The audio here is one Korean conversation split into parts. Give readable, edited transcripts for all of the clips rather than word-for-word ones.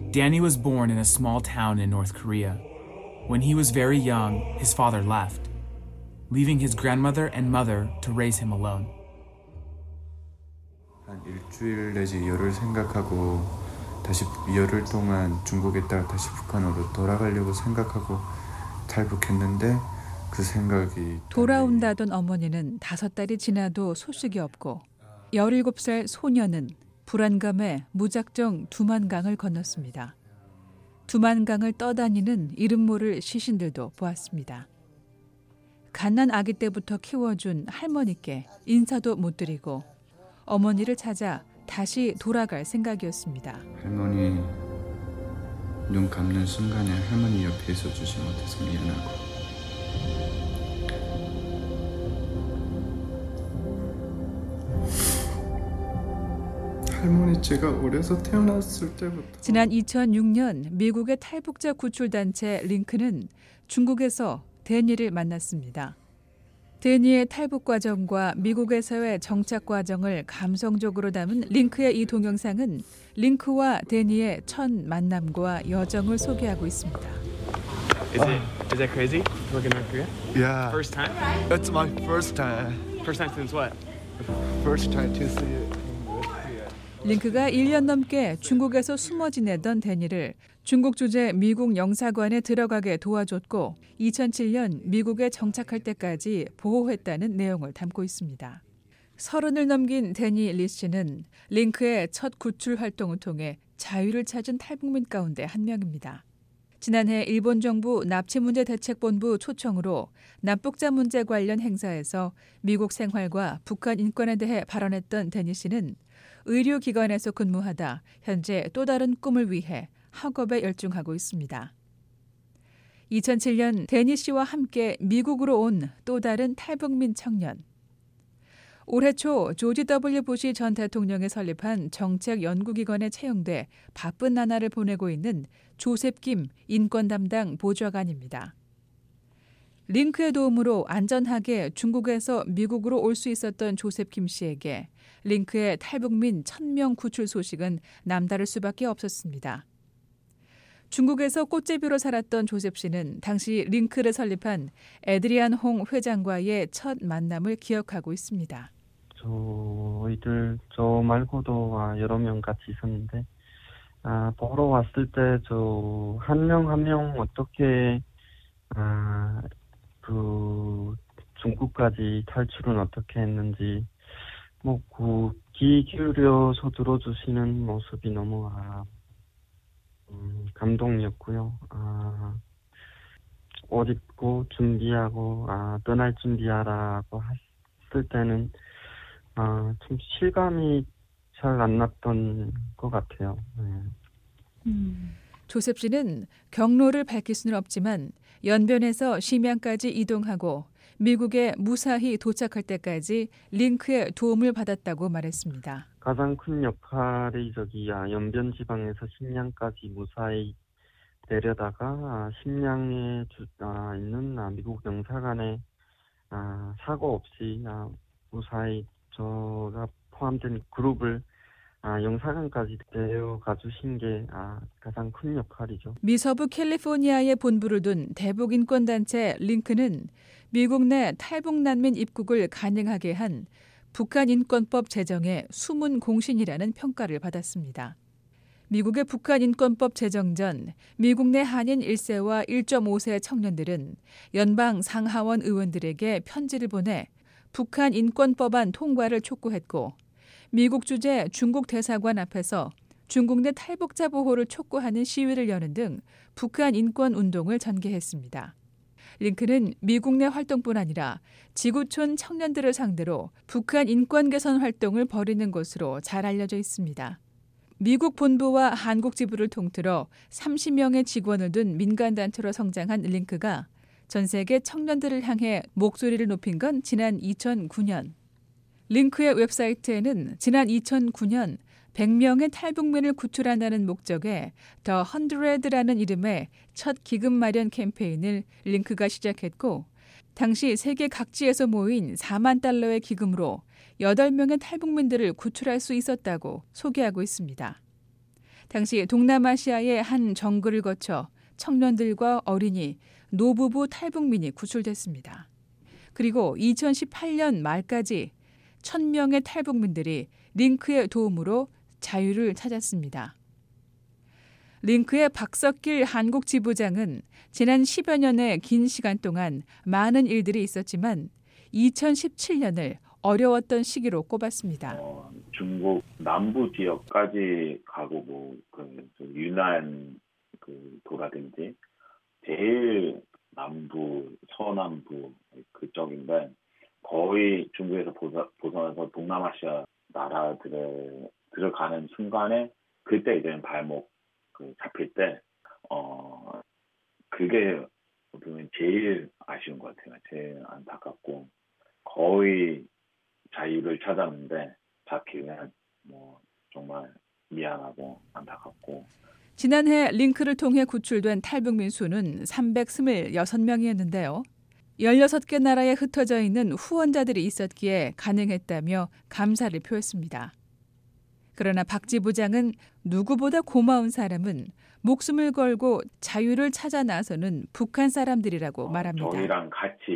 Danny was born in a small town in North Korea. When he was very young, his father left, leaving his grandmother and mother to raise him alone. 한 일주일 내지 열흘 생각하고 다시 열흘 동안 중국에 있다가 다시 북한으로 돌아가려고 생각하고 탈북했는데 그 생각이 돌아온다던 어머니는 5달이 지나도 소식이 없고 17살 소녀는 불안감에 무작정 두만강을 건넜습니다. 두만강을 떠다니는 이름 모를 시신들도 보았습니다. 갓난 아기 때부터 키워준 할머니께 인사도 못 드리고 어머니를 찾아 다시 돌아갈 생각이었습니다. 할머니 눈 감는 순간에 할머니 옆에 있어주지 못해서 미안하고 할머니 제가 어려서 태어났을 때부터 지난 2006년 미국의 탈북자 구출단체 링크는 중국에서 데니를 만났습니다. 데니의 탈북 과정과 미국에서의 정착 과정을 감성적으로 담은 링크의 이 동영상은 링크와 데니의 첫 만남과 여정을 소개하고 있습니다. Is that crazy? Looking at Korea? Yeah. First time? That's my first time. First time since what? First time to see it. 링크가 1년 넘게 중국에서 숨어 지내던 데니를 중국 주재 미국 영사관에 들어가게 도와줬고 2007년 미국에 정착할 때까지 보호했다는 내용을 담고 있습니다. 30을 넘긴 데니 리 씨는 링크의 첫 구출 활동을 통해 자유를 찾은 탈북민 가운데 한 명입니다. 지난해 일본 정부 납치문제대책본부 초청으로 납북자 문제 관련 행사에서 미국 생활과 북한 인권에 대해 발언했던 데니 씨는 의료기관에서 근무하다 현재 또 다른 꿈을 위해 학업에 열중하고 있습니다. 2007년 데니 씨와 함께 미국으로 온 또 다른 탈북민 청년. 올해 초 조지 W. 부시 전 대통령이 설립한 정책연구기관에 채용돼 바쁜 나날을 보내고 있는 조셉 김 인권 담당 보좌관입니다. 링크의 도움으로 안전하게 중국에서 미국으로 올 수 있었던 조셉 김 씨에게 링크의 탈북민 1000명 구출 소식은 남다를 수밖에 없었습니다. 중국에서 꽃제비로 살았던 조셉 씨는 당시 링크를 설립한 에드리안 홍 회장과의 첫 만남을 기억하고 있습니다. 저 말고도 여러 명 같이 있었는데 보러 왔을 때 저 한 명 한 명 어떻게 그 중국까지 탈출은 어떻게 했는지 귀 기울여서 들어주시는 모습이 너무 감동이었고요. 옷 입고 준비하고 떠날 준비하라고 했을 때는 좀 실감이 잘 안 났던 것 같아요. 네. 조셉 씨는 경로를 밝힐 수는 없지만 연변에서 심양까지 이동하고 미국에 무사히 도착할 때까지 링크의 도움을 받았다고 말했습니다. 가장 큰 역할이 연변 지방에서 심양까지 무사히 내려다가 심양에 있는 미국 영사관에 사고 없이 무사히 저가 포함된 그룹을 영사관까지 데려가 주신 게 가장 큰 역할이죠. 미서부 캘리포니아에 본부를 둔 대북 인권단체 링크는 미국 내 탈북 난민 입국을 가능하게 한 북한 인권법 제정의 숨은 공신이라는 평가를 받았습니다. 미국의 북한 인권법 제정 전 미국 내 한인 1세와 1.5세 청년들은 연방 상하원 의원들에게 편지를 보내 북한 인권법안 통과를 촉구했고 미국 주재 중국 대사관 앞에서 중국 내 탈북자 보호를 촉구하는 시위를 여는 등 북한 인권 운동을 전개했습니다. 링크는 미국 내 활동뿐 아니라 지구촌 청년들을 상대로 북한 인권 개선 활동을 벌이는 것으로 잘 알려져 있습니다. 미국 본부와 한국 지부를 통틀어 30명의 직원을 둔 민간단체로 성장한 링크가 전 세계 청년들을 향해 목소리를 높인 건 지난 2009년. 링크의 웹사이트에는 지난 2009년 100명의 탈북민을 구출한다는 목적의 The 100라는 이름의 첫 기금 마련 캠페인을 링크가 시작했고 당시 세계 각지에서 모인 4만 달러의 기금으로 8명의 탈북민들을 구출할 수 있었다고 소개하고 있습니다. 당시 동남아시아의 한 정글을 거쳐 청년들과 어린이, 노부부 탈북민이 구출됐습니다. 그리고 2018년 말까지 1,000명의 탈북민들이 링크의 도움으로 자유를 찾았습니다. 링크의 박석길 한국 지부장은 지난 10여 년의 긴 시간 동안 많은 일들이 있었지만 2017년을 어려웠던 시기로 꼽았습니다. 중국 남부 지역까지 가고 유난 도라든지 제일 남부, 서남부 그쪽인데 거의 중국에서 벗어나서 동남아시아 나라들에 들어가는 순간에 그때 이제 발목 잡힐 때 그게 보면 제일 아쉬운 것 같아요. 제일 안타깝고 거의 자유를 찾았는데 잡히면 정말 미안하고 안타깝고. 지난해 링크를 통해 구출된 탈북민 수는 326명이었는데요. 16개 나라에 흩어져 있는 후원자들이 있었기에 가능했다며 감사를 표했습니다. 그러나 박 지부장은 누구보다 고마운 사람은 목숨을 걸고 자유를 찾아 나서는 북한 사람들이라고 말합니다. 저희랑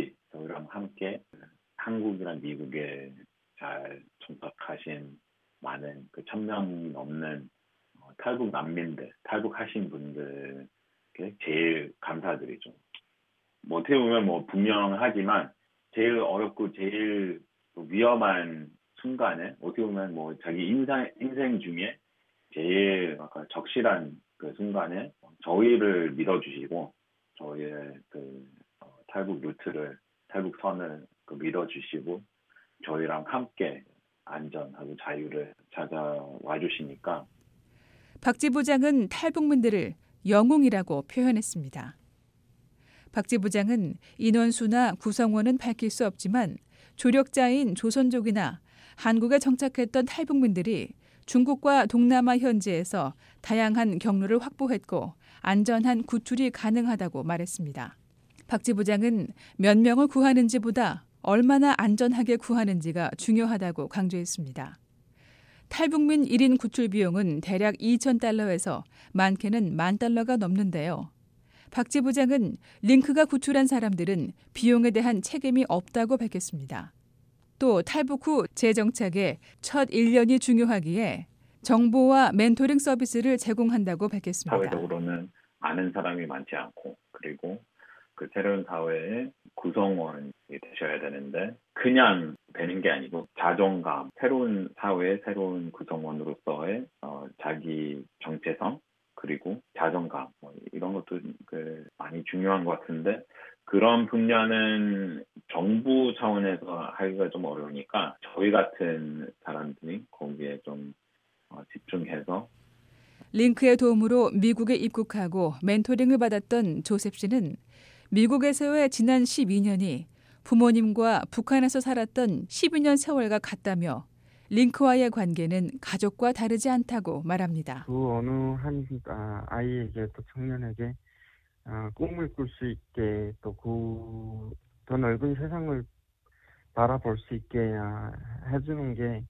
함께 한국이랑 미국에 잘 정착하신 많은 1,000명이 넘는 탈북 난민들, 탈북하신 분들께 제일 감사드리죠. 어떻게 보면 분명하지만 제일 어렵고 제일 위험한 순간에 어떻게 보면 자기 인생 중에 제일 적실한 그 순간에 저희를 믿어주시고 저희의 탈북 루트를 탈북선을 믿어주시고 저희랑 함께 안전하고 자유를 찾아와 주시니까. 박 지부장은 탈북민들을 영웅이라고 표현했습니다. 박 지부장은 인원수나 구성원은 밝힐 수 없지만 조력자인 조선족이나 한국에 정착했던 탈북민들이 중국과 동남아 현지에서 다양한 경로를 확보했고 안전한 구출이 가능하다고 말했습니다. 박 지부장은 몇 명을 구하는지보다 얼마나 안전하게 구하는지가 중요하다고 강조했습니다. 탈북민 1인 구출 비용은 대략 2,000달러에서 많게는 $10,000가 넘는데요. 박 지부장은 링크가 구출한 사람들은 비용에 대한 책임이 없다고 밝혔습니다. 또 탈북 후 재정착에 첫 1년이 중요하기에 정보와 멘토링 서비스를 제공한다고 밝혔습니다. 사회적으로는 아는 사람이 많지 않고 그리고 그 새로운 사회의 구성원이 되셔야 되는데 그냥 되는 게 아니고 자존감, 새로운 사회의 새로운 구성원으로서의 자기 정체성 그리고 자존감 이런 것도 많이 중요한 것 같은데 그런 분야는 정부 차원에서 하기가 좀 어려우니까 저희 같은 사람들이 거기에 좀 집중해서. 링크의 도움으로 미국에 입국하고 멘토링을 받았던 조셉 씨는 미국에서의 지난 12년이 부모님과 북한에서 살았던 12년 세월과 같다며 링크와의 관계는 가족과 다르지 않다고 말합니다. 그 어느 한 아이에게 또 청년에게 꿈을 꿀 수 있게 또 더 넓은 세상을 바라볼 수 있게 해주는 게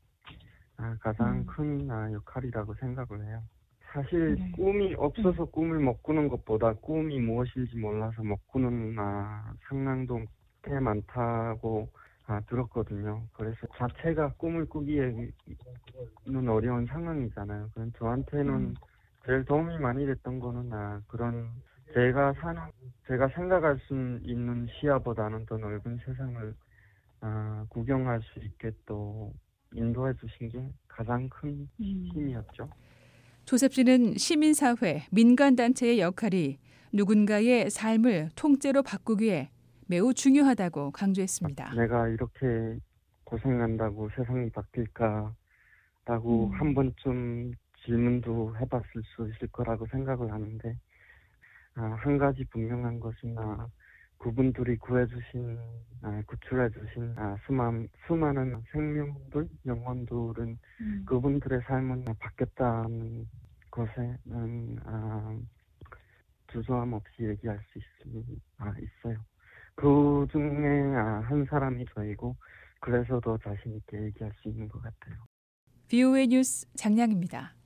가장 큰 역할이라고 생각을 해요. 사실 꿈이 없어서 꿈을 못 꾸는 것보다 꿈이 무엇인지 몰라서 못 꾸는 상황도 꽤 많다고 들었거든요. 그래서 자체가 꿈을 꾸기에는 어려운 상황이잖아요. 그럼 저한테는 제일 도움이 많이 됐던 거는 그런 제가 생각할 수 있는 시야보다는 더 넓은 세상을 구경할 수 있게 또 인도해 주신 게 가장 큰 힘이었죠. 조셉 씨는 시민사회, 민간단체의 역할이 누군가의 삶을 통째로 바꾸기에 매우 중요하다고 강조했습니다. 내가 이렇게 고생한다고 세상이 바뀔까라고 한 번쯤 질문도 해봤을 수 있을 거라고 생각을 하는데 한 가지 분명한 것은 그분들이 구출해주신 수많은 생명들, 영혼들은 그분들의 삶은 바뀌었다는 것에는 주저함 없이 얘기할 수 있어요. 그 중에 한 사람이 저이고 그래서 더 자신 있게 얘기할 수 있는 것 같아요. VOA 뉴스 장량입니다.